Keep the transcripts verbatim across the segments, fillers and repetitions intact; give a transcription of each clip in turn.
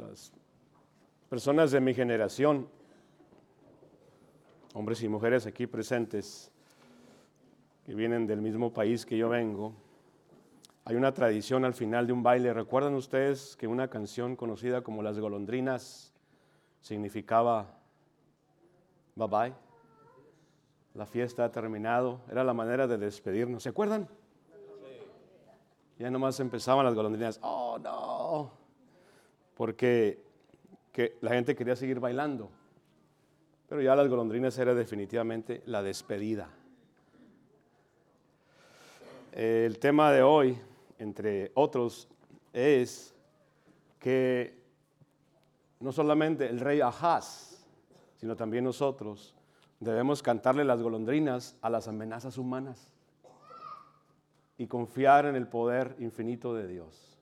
las personas de mi generación, hombres y mujeres aquí presentes, que vienen del mismo país que yo vengo, hay una tradición al final de un baile. ¿Recuerdan ustedes que una canción conocida como Las Golondrinas significaba bye bye? La fiesta ha terminado, era la manera de despedirnos. ¿Se acuerdan? Ya nomás empezaban las golondrinas. Oh, no. Porque que la gente quería seguir bailando. Pero ya las golondrinas era definitivamente la despedida. El tema de hoy, entre otros, es que no solamente el rey Ahaz, sino también nosotros debemos cantarle las golondrinas a las amenazas humanas y confiar en el poder infinito de Dios.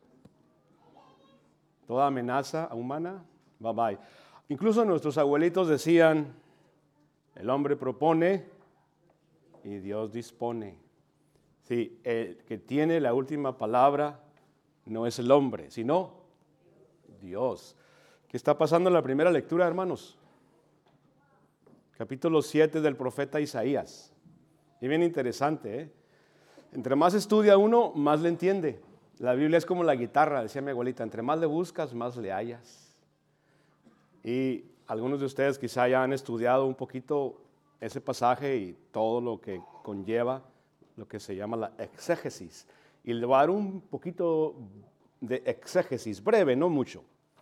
Toda amenaza humana, bye bye. Incluso nuestros abuelitos decían, el hombre propone y Dios dispone. Sí, el que tiene la última palabra no es el hombre, sino Dios. ¿Qué está pasando en la primera lectura, hermanos? Capítulo siete del profeta Isaías. Y bien interesante, ¿eh? Entre más estudia uno, más le entiende. La Biblia es como la guitarra, decía mi abuelita, entre más le buscas, más le hallas. Y algunos de ustedes quizá ya han estudiado un poquito ese pasaje y todo lo que conlleva, lo que se llama la exégesis. Y le voy a dar un poquito de exégesis, breve, no mucho.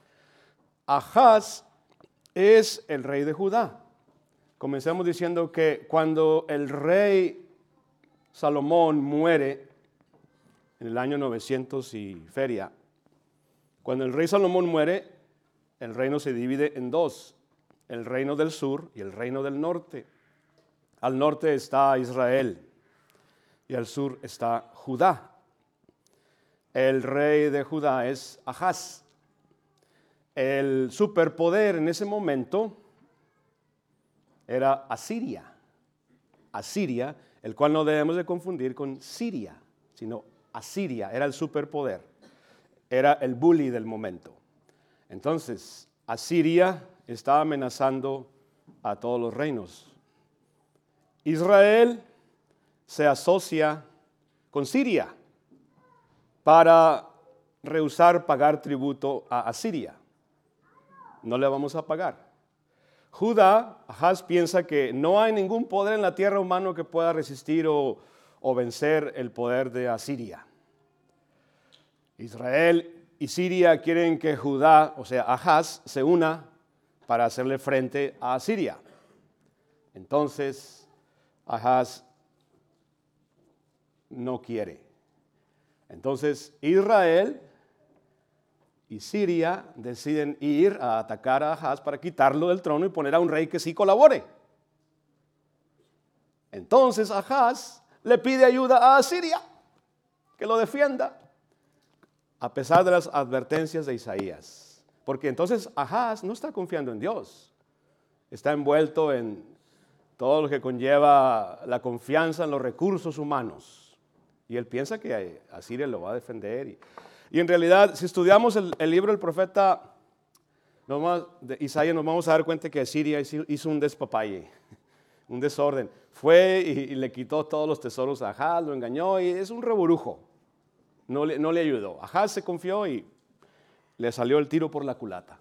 Ahaz es el rey de Judá. Comencemos diciendo que cuando el rey Salomón muere en el año novecientos y feria, cuando el rey Salomón muere, el reino se divide en dos, el reino del sur y el reino del norte. Al norte está Israel y al sur está Judá. El rey de Judá es Ahaz. El superpoder en ese momento era Asiria. Asiria, el cual no debemos de confundir con Siria, sino Asiria, era el superpoder, era el bully del momento. Entonces, Asiria está amenazando a todos los reinos. Israel se asocia con Siria para rehusar pagar tributo a Asiria. No le vamos a pagar. Judá, Ahaz piensa que no hay ningún poder en la tierra humano que pueda resistir o, o vencer el poder de Asiria. Israel y Siria quieren que Judá, o sea, Ahaz, se una para hacerle frente a Asiria. Entonces, Ahaz no quiere. Entonces, Israel y Siria deciden ir a atacar a Ahaz para quitarlo del trono y poner a un rey que sí colabore. Entonces Ahaz le pide ayuda a Asiria, que lo defienda, a pesar de las advertencias de Isaías. Porque entonces Ahaz no está confiando en Dios, está envuelto en todo lo que conlleva la confianza en los recursos humanos. Y él piensa que Asiria lo va a defender. Y, y en realidad, si estudiamos el, el libro del profeta de Isaías, nos vamos a dar cuenta que Asiria hizo un despapalle, un desorden. Fue y, y le quitó todos los tesoros a Ahaz, lo engañó y es un reburujo. No le, no le ayudó. Ahaz se confió y le salió el tiro por la culata.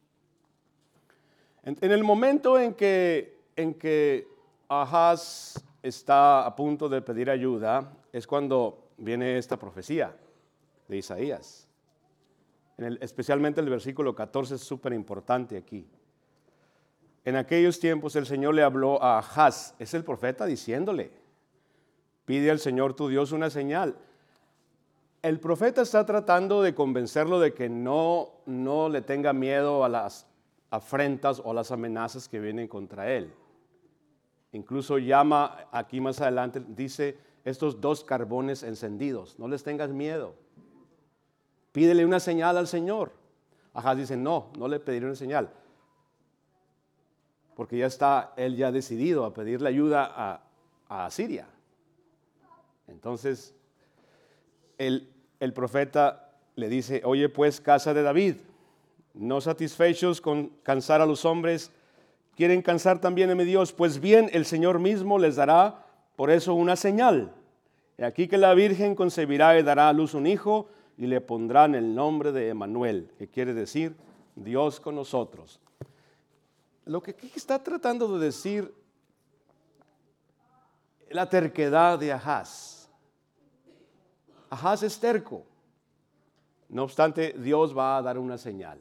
En, en el momento en que, en que Ahaz está a punto de pedir ayuda, es cuando viene esta profecía de Isaías. En el, especialmente el versículo catorce es súper importante aquí. En aquellos tiempos el Señor le habló a Ahaz, es el profeta diciéndole, pide al Señor tu Dios una señal. El profeta está tratando de convencerlo de que no, no le tenga miedo a las afrentas o las amenazas que vienen contra él. Incluso llama aquí más adelante, dice, estos dos carbones encendidos, no les tengas miedo. Pídele una señal al Señor. Ahaz dice, no, no le pediré una señal. Porque ya está él ya decidido a pedirle ayuda a, a Asiria. Entonces, el, el profeta le dice, oye pues, casa de David, No satisfechos con cansar a los hombres, quieren cansar también a mi Dios. Pues bien, el Señor mismo les dará por eso una señal. He aquí que la Virgen concebirá y dará a luz un hijo y le pondrán el nombre de Emmanuel, que quiere decir Dios con nosotros. Lo que aquí está tratando de decir la terquedad de Ahaz. Ahaz es terco. No obstante, Dios va a dar una señal.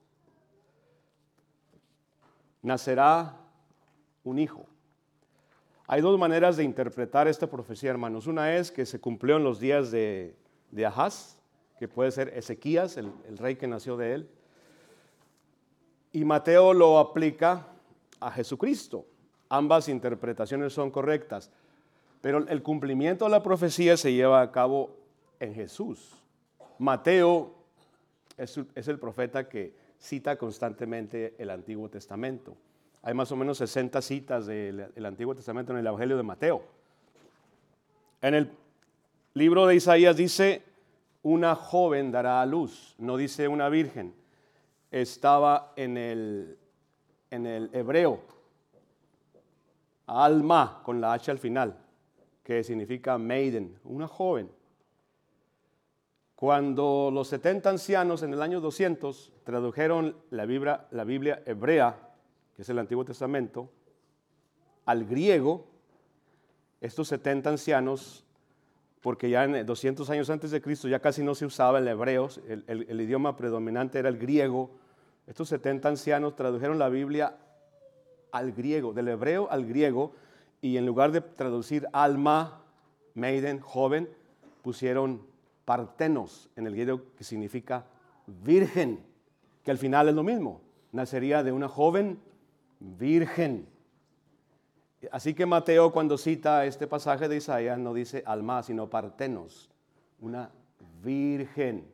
Nacerá un hijo. Hay dos maneras de interpretar esta profecía, hermanos. Una es que se cumplió en los días de, de Ahaz, que puede ser Ezequías, el, el rey que nació de él. Y Mateo lo aplica a Jesucristo. Ambas interpretaciones son correctas, pero el cumplimiento de la profecía se lleva a cabo en Jesús. Mateo es, es el profeta que cita constantemente el Antiguo Testamento. Hay más o menos sesenta citas del, del Antiguo Testamento en el Evangelio de Mateo. En el libro de Isaías dice, una joven dará a luz, no dice una virgen. Estaba en el, en el hebreo, alma, con la H al final, que significa maiden, una joven. Cuando los setenta ancianos en el año doscientos tradujeron la Biblia, la Biblia hebrea, que es el Antiguo Testamento, al griego, estos setenta ancianos, porque ya en doscientos años antes de Cristo ya casi no se usaba el hebreo, el, el, el idioma predominante era el griego. Estos setenta ancianos tradujeron la Biblia al griego, del hebreo al griego, y en lugar de traducir alma, maiden, joven, pusieron partenos en el griego, que significa virgen, que al final es lo mismo, nacería de una joven virgen. Así que Mateo, cuando cita este pasaje de Isaías, no dice alma, sino partenos, una virgen.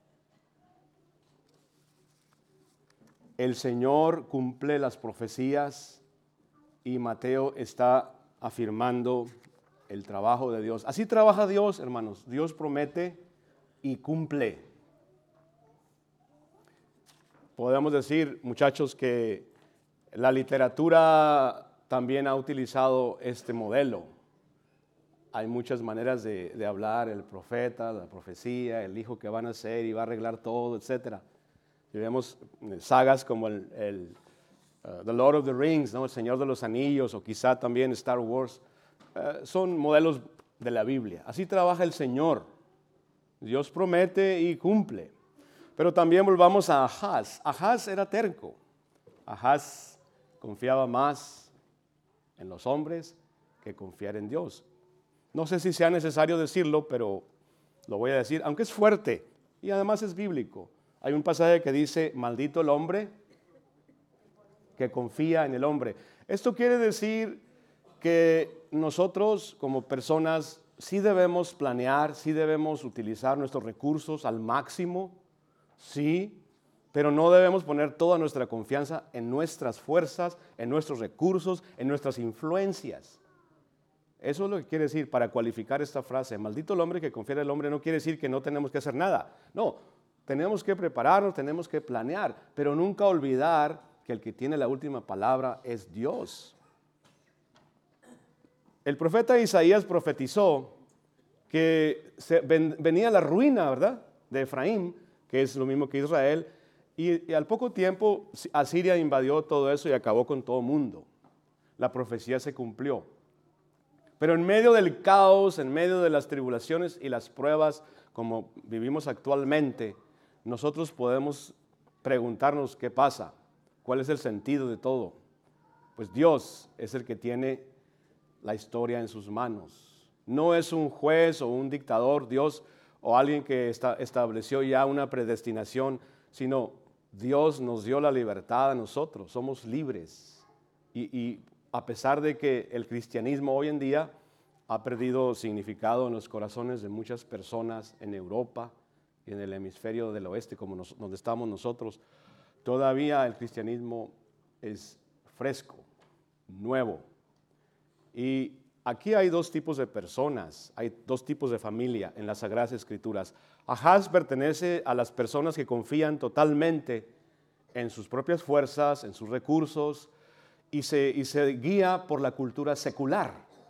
El Señor cumple las profecías y Mateo está afirmando el trabajo de Dios. Así trabaja Dios, hermanos. Dios promete y cumple. Podemos decir, muchachos, que la literatura también ha utilizado este modelo. Hay muchas maneras de, de hablar, el profeta, la profecía, el hijo que va a nacer y va a arreglar todo, etcétera. Y vemos sagas como el, el uh, The Lord of the Rings, ¿no? El Señor de los Anillos, o quizá también Star Wars. Uh, son modelos de la Biblia. Así trabaja el Señor. Dios promete y cumple. Pero también volvamos a Ahaz. Ahaz era terco. Ahaz confiaba más en los hombres que confiar en Dios. No sé si sea necesario decirlo, pero lo voy a decir, aunque es fuerte y además es bíblico. Hay un pasaje que dice, maldito el hombre que confía en el hombre. Esto quiere decir que nosotros como personas sí debemos planear, sí debemos utilizar nuestros recursos al máximo, sí, pero no debemos poner toda nuestra confianza en nuestras fuerzas, en nuestros recursos, en nuestras influencias. Eso es lo que quiere decir para cualificar esta frase. Maldito el hombre que confía en el hombre no quiere decir que no tenemos que hacer nada. No, tenemos que prepararnos, tenemos que planear, pero nunca olvidar que el que tiene la última palabra es Dios. El profeta Isaías profetizó que se ven, venía la ruina, ¿verdad?, de Efraín, que es lo mismo que Israel, y, y al poco tiempo Asiria invadió todo eso y acabó con todo el mundo. La profecía se cumplió. Pero en medio del caos, en medio de las tribulaciones y las pruebas como vivimos actualmente, nosotros podemos preguntarnos qué pasa, cuál es el sentido de todo. Pues Dios es el que tiene la historia en sus manos. No es un juez o un dictador, Dios, o alguien que está, estableció ya una predestinación, sino Dios nos dio la libertad a nosotros, somos libres. Y, y a pesar de que el cristianismo hoy en día ha perdido significado en los corazones de muchas personas en Europa y en el hemisferio del oeste, como nos, donde estamos nosotros, todavía el cristianismo es fresco, nuevo. Y aquí hay dos tipos de personas, hay dos tipos de familia en las Sagradas Escrituras. Ahaz pertenece a las personas que confían totalmente en sus propias fuerzas, en sus recursos, y se, y se guía por la cultura secular.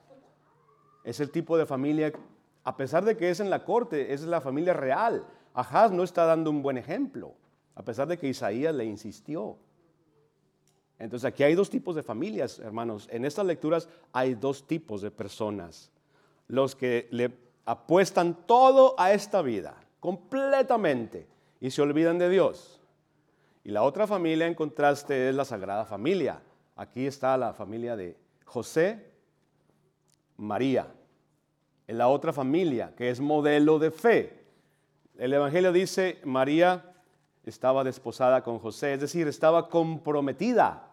Es el tipo de familia, a pesar de que es en la corte, es la familia real. Ahaz no está dando un buen ejemplo, a pesar de que Isaías le insistió. Entonces aquí hay dos tipos de familias, hermanos. En estas lecturas hay dos tipos de personas. Los que le apuestan todo a esta vida, completamente, y se olvidan de Dios. Y la otra familia, en contraste, es la Sagrada Familia. Aquí está la familia de José, María. En la otra familia, que es modelo de fe. El Evangelio dice, María estaba desposada con José, es decir, estaba comprometida.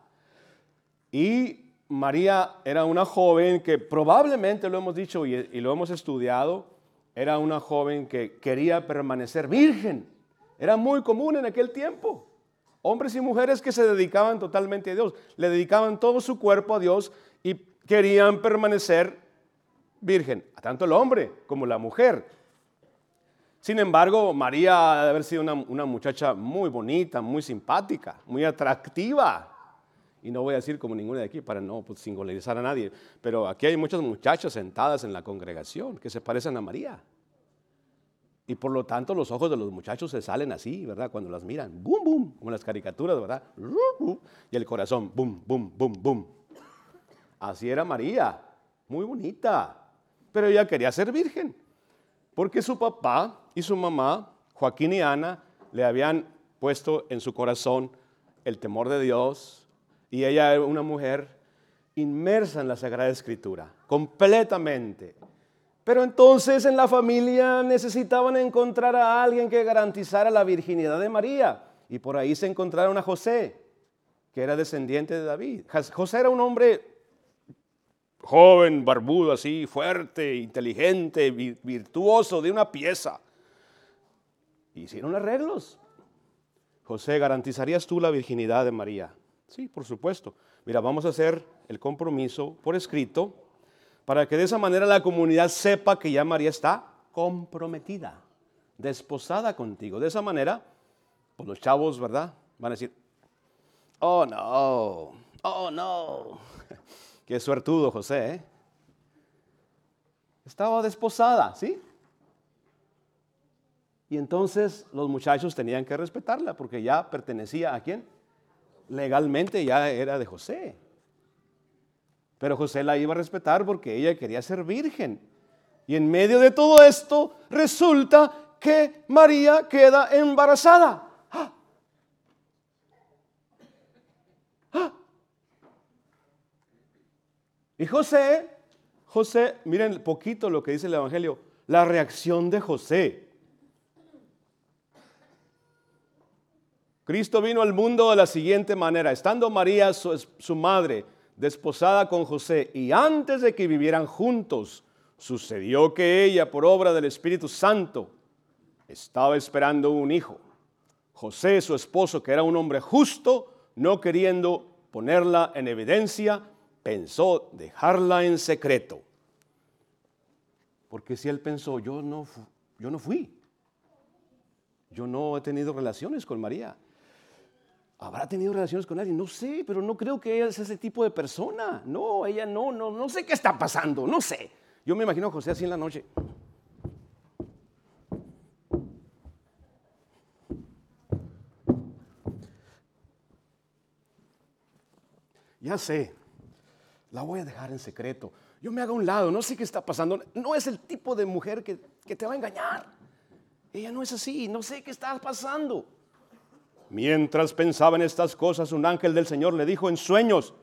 Y María era una joven que probablemente, lo hemos dicho y, y lo hemos estudiado, era una joven que quería permanecer virgen. Era muy común en aquel tiempo. Hombres y mujeres que se dedicaban totalmente a Dios, le dedicaban todo su cuerpo a Dios y querían permanecer virgen, tanto el hombre como la mujer. Sin embargo, María debe haber sido una, una muchacha muy bonita, muy simpática, muy atractiva. Y no voy a decir como ninguna de aquí para no pues, singularizar a nadie, pero aquí hay muchas muchachas sentadas en la congregación que se parecen a María. Y por lo tanto los ojos de los muchachos se salen así, ¿verdad? Cuando las miran, boom, boom, como en las caricaturas, ¿verdad? Y el corazón, boom, boom, boom, boom. Así era María, muy bonita, pero ella quería ser virgen, porque su papá y su mamá, Joaquín y Ana, le habían puesto en su corazón el temor de Dios, y ella era una mujer inmersa en la Sagrada Escritura, completamente. Pero entonces en la familia necesitaban encontrar a alguien que garantizara la virginidad de María. Y por ahí se encontraron a José, que era descendiente de David. José era un hombre joven, barbudo así, fuerte, inteligente, virtuoso, de una pieza. Hicieron arreglos. José, ¿garantizarías tú la virginidad de María? Sí, por supuesto. Mira, vamos a hacer el compromiso por escrito, para que de esa manera la comunidad sepa que ya María está comprometida, desposada contigo. De esa manera, pues los chavos, ¿verdad? Van a decir, oh no, oh no. Qué suertudo José, ¿eh? Estaba desposada, ¿sí? Y entonces los muchachos tenían que respetarla, porque ya pertenecía a quién? Legalmente ya era de José. Pero José la iba a respetar porque ella quería ser virgen. Y en medio de todo esto resulta que María queda embarazada. ¡Ah! ¡Ah! Y José, José, miren poquito lo que dice el Evangelio, la reacción de José. Cristo vino al mundo de la siguiente manera, estando María, su, su madre, desposada con José, y antes de que vivieran juntos, sucedió que ella, por obra del Espíritu Santo, estaba esperando un hijo. José, su esposo, que era un hombre justo, no queriendo ponerla en evidencia, pensó dejarla en secreto. Porque si él pensó, yo no, yo no fui, yo no he tenido relaciones con María. ¿Habrá tenido relaciones con alguien? No sé, pero no creo que ella es ese tipo de persona. No, ella no, no, no sé qué está pasando, no sé. Yo me imagino a José así en la noche. Ya sé, la voy a dejar en secreto. Yo me hago a un lado, no sé qué está pasando. No es el tipo de mujer que, que te va a engañar. Ella no es así, no sé qué está pasando. Mientras pensaba en estas cosas, un ángel del Señor le dijo en sueños.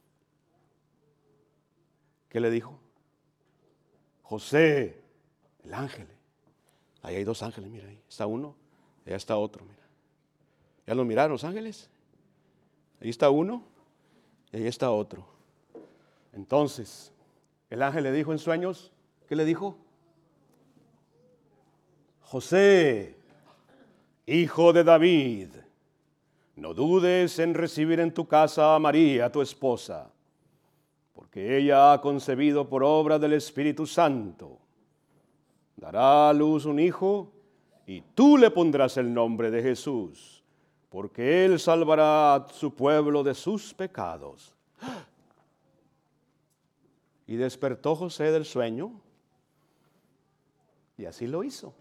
¿Qué le dijo? José, el ángel. Ahí hay dos ángeles, mira ahí. Está uno, allá está otro, mira. ¿Ya lo miraron los ángeles? Ahí está uno y ahí está otro. Entonces, el ángel le dijo en sueños, ¿qué le dijo? José, hijo de David, no dudes en recibir en tu casa a María, tu esposa, porque ella ha concebido por obra del Espíritu Santo. Dará a luz un hijo y tú le pondrás el nombre de Jesús, porque Él salvará a su pueblo de sus pecados. Y despertó José del sueño, y así lo hizo.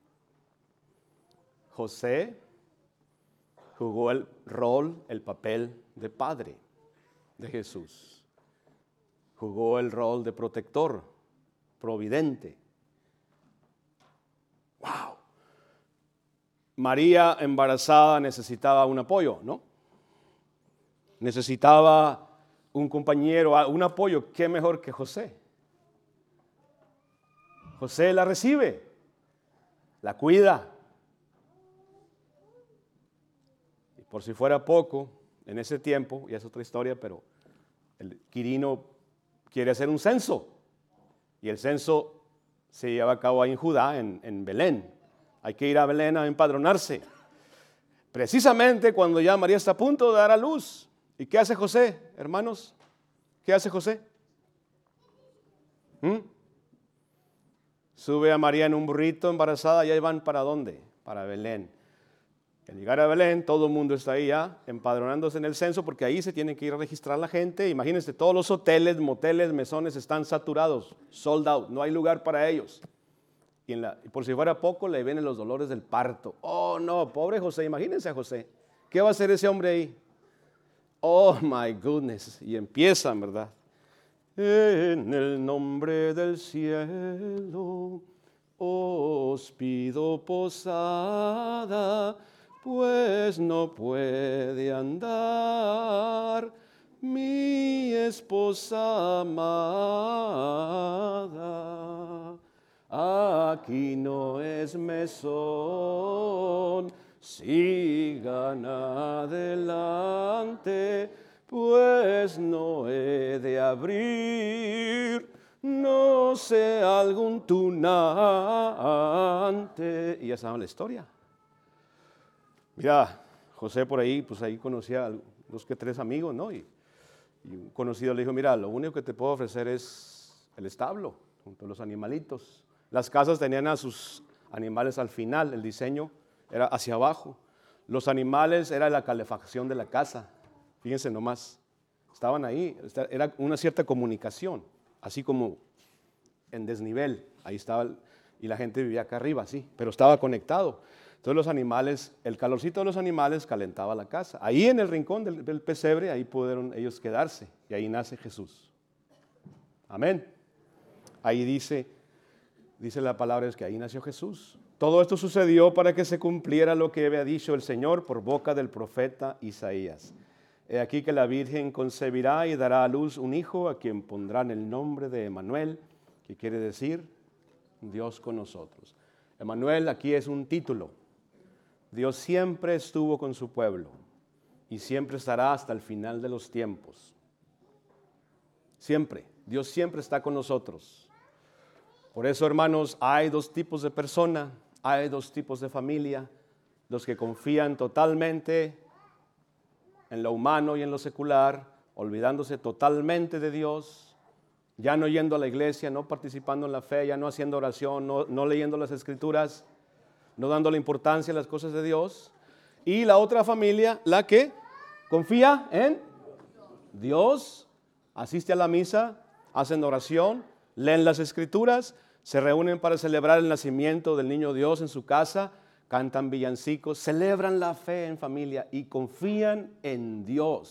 José jugó el rol, el papel de padre de Jesús. Jugó el rol de protector, providente. ¡Wow! María embarazada necesitaba un apoyo, ¿no? Necesitaba un compañero, un apoyo. ¿Qué mejor que José? José la recibe, la cuida. Y por si fuera poco, en ese tiempo, ya es otra historia, pero el Quirino quiere hacer un censo. Y el censo se lleva a cabo ahí en Judá, en, en Belén. Hay que ir a Belén a empadronarse. Precisamente cuando ya María está a punto de dar a luz. ¿Y qué hace José, hermanos? ¿Qué hace José? ¿Mm? Sube a María en un burrito embarazada y ahí van ¿para dónde? Para Belén. Al llegar a Belén, todo el mundo está ahí ya empadronándose en el censo porque ahí se tiene que ir a registrar la gente. Imagínense, todos los hoteles, moteles, mesones están saturados, sold out, no hay lugar para ellos. Y, en la, y por si fuera poco, le vienen los dolores del parto. Oh, no, pobre José, imagínense a José. ¿Qué va a hacer ese hombre ahí? Oh, my goodness. Y empiezan, ¿verdad? En el nombre del cielo os pido posada, pues no puede andar mi esposa amada. Aquí no es mesón, sigan adelante, pues no he de abrir, no sé algún tunante. Y ya saben la historia. Mira, José por ahí, pues ahí conocía a dos que tres amigos, ¿no? Y, y un conocido le dijo, mira, lo único que te puedo ofrecer es el establo, junto a los animalitos. Las casas tenían a sus animales al final, el diseño era hacia abajo. Los animales era la calefacción de la casa. Fíjense nomás, estaban ahí, era una cierta comunicación, así como en desnivel, ahí estaba, y la gente vivía acá arriba, sí, pero estaba conectado. Entonces los animales, el calorcito de los animales calentaba la casa. Ahí en el rincón del, del pesebre, ahí pudieron ellos quedarse, y ahí nace Jesús. Amén. Ahí dice, dice la palabra es que ahí nació Jesús. Todo esto sucedió para que se cumpliera lo que había dicho el Señor por boca del profeta Isaías. He aquí que la Virgen concebirá y dará a luz un hijo a quien pondrán el nombre de Emmanuel, que quiere decir Dios con nosotros. Emmanuel aquí es un título. Dios siempre estuvo con su pueblo y siempre estará hasta el final de los tiempos. Siempre, Dios siempre está con nosotros. Por eso, hermanos, hay dos tipos de persona, hay dos tipos de familia, los que confían totalmente en lo humano y en lo secular, olvidándose totalmente de Dios, ya no yendo a la iglesia, no participando en la fe, ya no haciendo oración, no, no leyendo las escrituras, no dándole importancia a las cosas de Dios. Y la otra familia, la que confía en Dios, asiste a la misa, hacen oración, leen las escrituras, se reúnen para celebrar el nacimiento del niño Dios en su casa, cantan villancicos, celebran la fe en familia y confían en Dios.